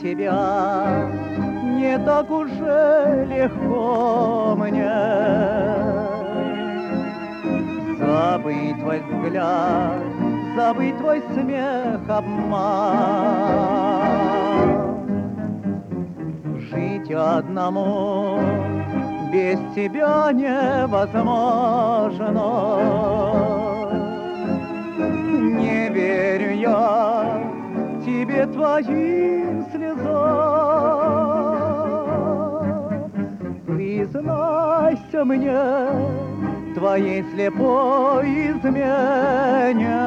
тебя не так уже легко мне. Забыть твой взгляд, забыть твой смех, обман. Жить одному без тебя невозможно. Не верю я тебе, твоим слезам. Признайся мне твоей слепой измене.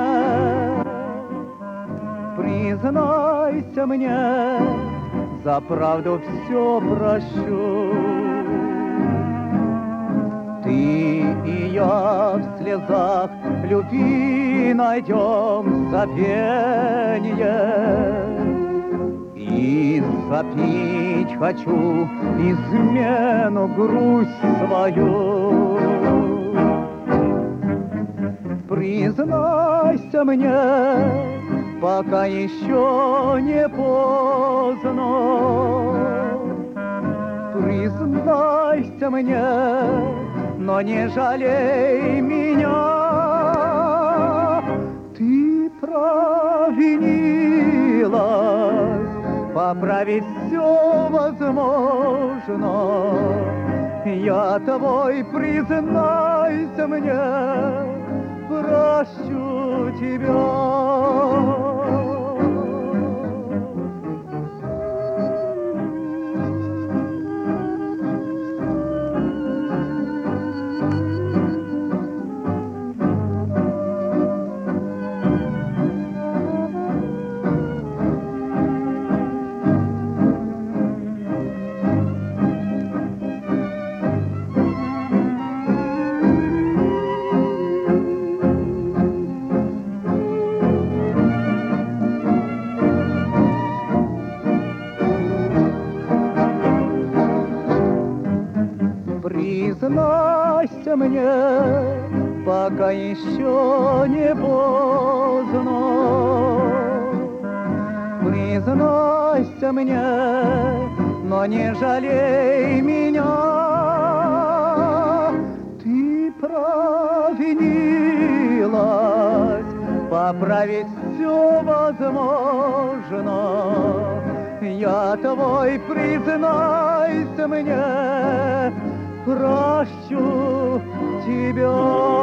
Признайся мне, за правду все прощу. Ты и я в слезах любви найдем забвенье. И запить хочу измену, грусть свою. Признайся мне, пока еще не поздно. Признайся мне, но не жалей меня. Ты провинилась, поправить все возможно. Я твой, признайся мне, прощу тебя. Признайся мне, пока еще не поздно. Признайся мне, но не жалей меня. Ты провинилась, поправить все возможно. Я твой, признайся мне, прощу тебя.